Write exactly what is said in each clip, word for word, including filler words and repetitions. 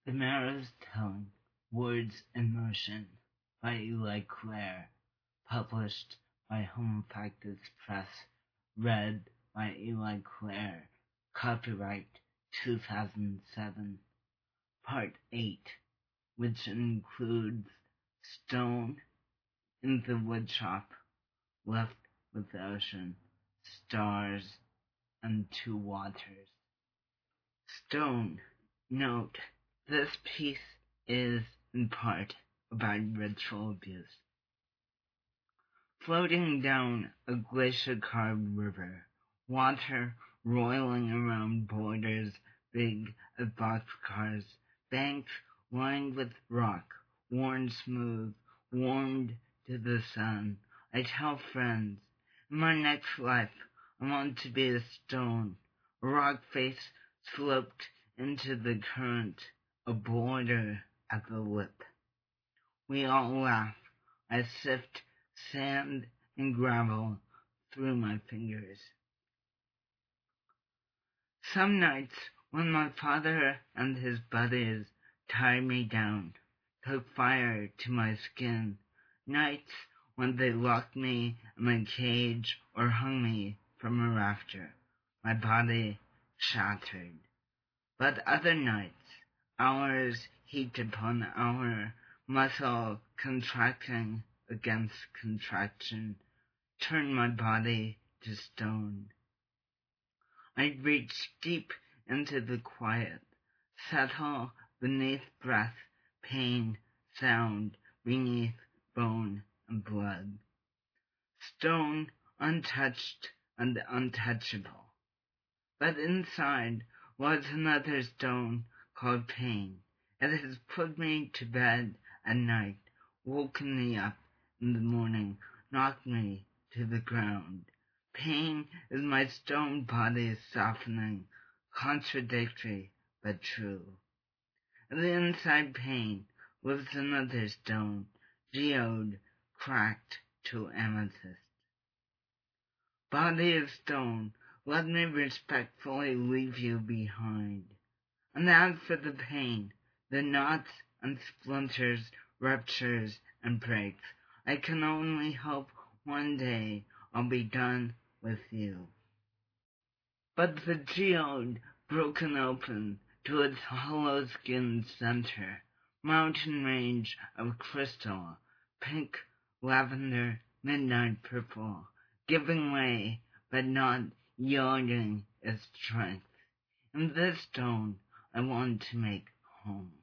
The Marrow's Tongue, Words in Motion by Eli Clare, published by Home Factors Press, read by Eli Clare, copyright two thousand seven. Part eight, which includes Stone, In the Woodshop, Left with the Ocean, Stars, and Two Waters. Stone. Note: this piece is, in part, about ritual abuse. Floating down a glacier-carved river, water roiling around borders big as boxcars, banks lined with rock, worn smooth, warmed to the sun. I tell friends, in my next life I want to be a stone, a rock face sloped into the current, a boulder at the lip. We all laugh. I sift sand and gravel through my fingers. Some nights when my father and his buddies tied me down, took fire to my skin, nights when they locked me in a cage or hung me from a rafter, my body shattered. But other nights, hours heaped upon hour, muscle contracting against contraction, turned my body to stone. I'd reach deep into the quiet, settle beneath breath, pain, sound, beneath bone and blood. Stone, untouched and untouchable. But inside was another stone called pain. It has put me to bed at night, woken me up in the morning, knocked me to the ground. Pain is my stone body softening, contradictory but true. In the inside pain lives another stone, geode, cracked to amethyst. Body of stone, let me respectfully leave you behind. And as for the pain, the knots and splinters, ruptures and breaks, I can only hope one day I'll be done with you. But the geode, broken open to its hollow-skinned center, mountain range of crystal, pink, lavender, midnight purple, giving way but not yielding its strength. In this stone I want to make home.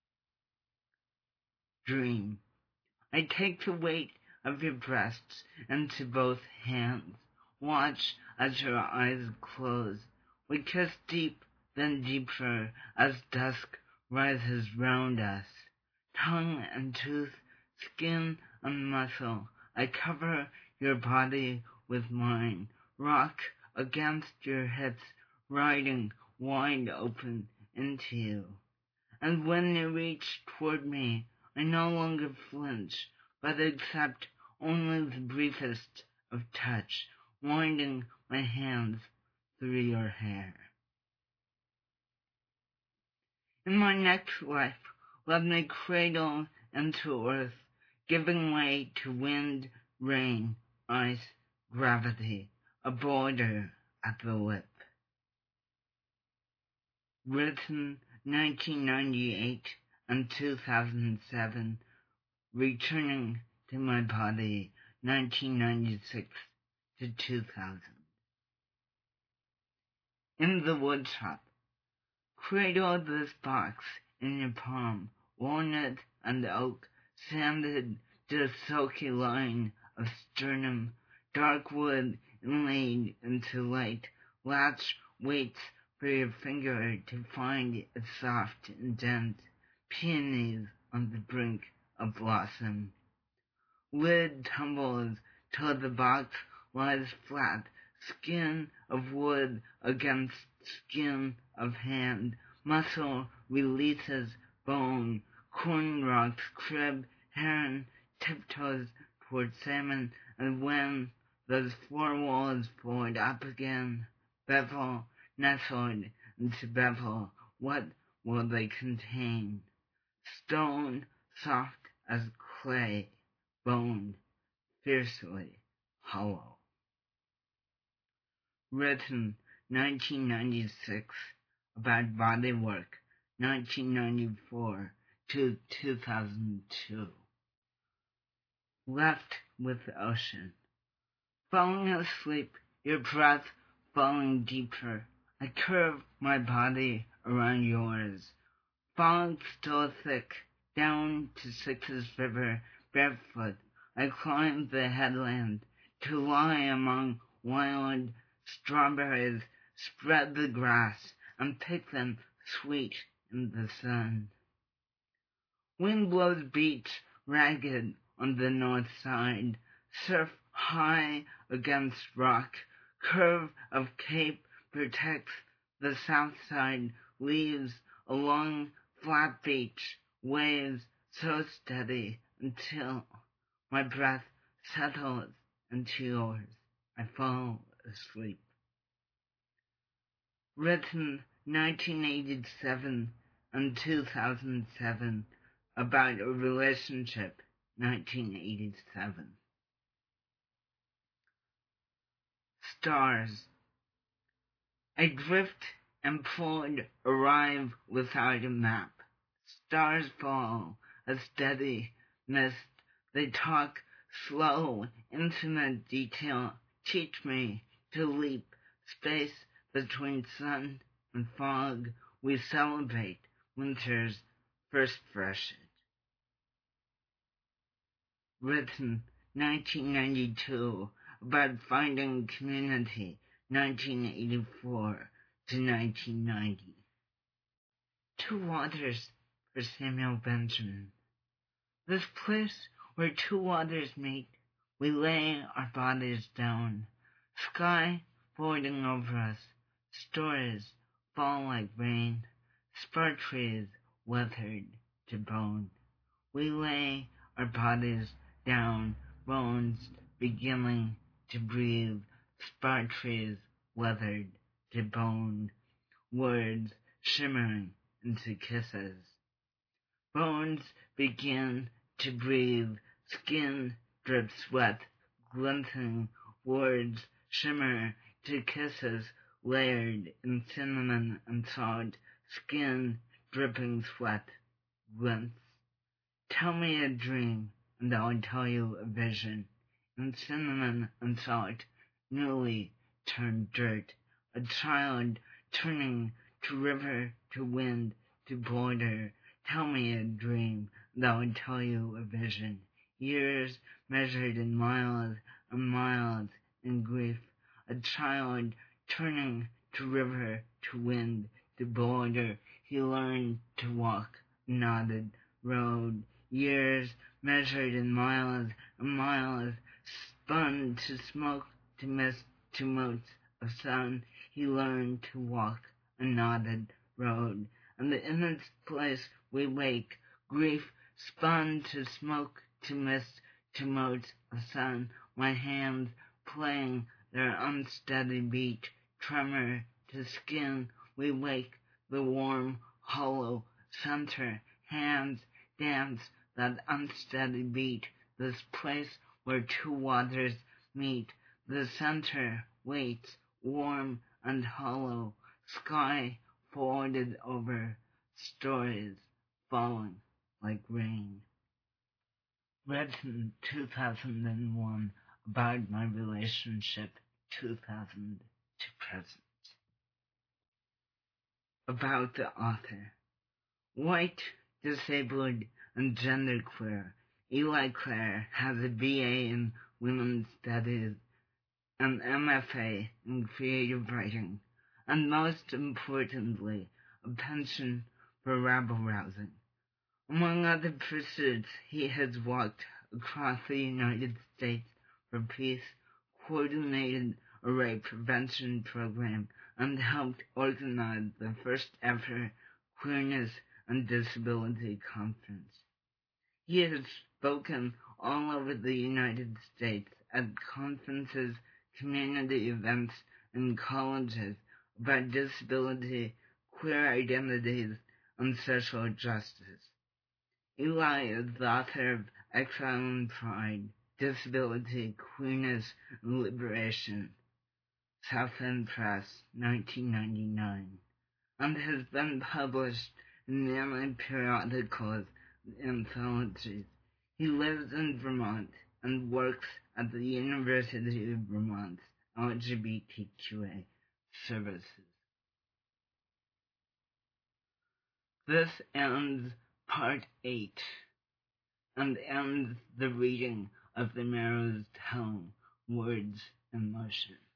Dream. I take the weight of your breasts into both hands. Watch as your eyes close. We kiss deep, then deeper, as dusk rises round us. Tongue and tooth, skin and muscle, I cover your body with mine. Rock against your hips, riding wide open into you. And when you reach toward me, I no longer flinch, but accept only the briefest of touch, winding my hands through your hair. In my next life, let me cradle into earth, giving way to wind, rain, ice, gravity, a border at the lip. Written nineteen ninety-eight and two thousand seven, returning to my body nineteen ninety-six to two thousand. In the woodshop. Cradle this box in your palm, walnut and oak, sanded to a silky line of sternum, dark wood inlaid into light, latch waits for your finger to find its soft indent, peonies on the brink of blossom. Lid tumbles till the box lies flat, skin of wood against skin of hand, muscle releases bone, corn rocks crib, heron tiptoes toward salmon, and when those four walls fold up again, bevel nestled into bevel, what will they contain. Stone soft as clay, bone fiercely hollow. Written nineteen ninety-six, about body work nineteen ninety-four to two thousand two. Left with the ocean. Falling asleep, your breath falling deeper. I curve my body around yours. Fog still thick, down to Sixes River, barefoot. I climb the headland to lie among wild strawberries, spread the grass, and pick them sweet in the sun. Wind blows beach ragged on the north side, surf high against rock, curve of cape protects the south side, leaves a long flat beach, waves so steady until my breath settles into yours. I fall asleep. Written nineteen eighty-seven and two thousand seven, about a relationship nineteen eighty-seven. Stars. I drift and forward, arrive without a map. Stars fall, a steady mist. They talk slow, intimate detail. Teach me to leap space between sun and fog. We celebrate winter's first freshet. Written nineteen ninety-two, about finding community nineteen eighty-four to nineteen ninety. Two waters for Samuel Benjamin. This place where two waters meet, we lay our bodies down. Sky folding over us, stories fall like rain, spar trees weathered to bone. We lay our bodies down, bones beginning to breathe, spar trees weathered to bone, words shimmering into kisses. Bones begin to breathe, skin drips sweat, glinting, words shimmer to kisses layered in cinnamon and salt, skin dripping sweat, glints. Tell me a dream, and I'll tell you a vision. In cinnamon and salt, newly turned dirt, a child turning to river, to wind, to border. Tell me a dream, and I'll tell you a vision. Years measured in miles and miles in grief, a child turning to river, to wind, to border. He learned to walk, nodded, rode. Years measured in miles and miles, spun to smoke, to mist, to motes of sun. He learned to walk, and nodded, rode. And the immense place we wake, grief spun to smoke, to mist, to motes of sun. My hands playing their unsteady beat, tremor to skin, we wake the warm, hollow center. Hands dance that unsteady beat, this place where two waters meet. The center waits, warm and hollow, sky folded over, stories falling like rain. Written two thousand one, about my relationship two thousand to present. About the author. White, disabled, and genderqueer, Eli Clare has a B A in Women's Studies, an M F A in Creative Writing, and most importantly, a penchant for rabble-rousing. Among other pursuits, he has walked across the United States for peace, coordinated a rape prevention program, and helped organize the first ever Queerness and Disability Conference. He has spoken all over the United States at conferences, community events, and colleges about disability, queer identities, on social justice. Eli is the author of Exile and Pride, Disability, Queerness, and Liberation, South End Press, nineteen ninety-nine, and has been published in many periodicals and anthologies. He lives in Vermont and works at the University of Vermont's L G B T Q A services. This ends part eight and ends the reading of the Marrow's tome, Words in Motion.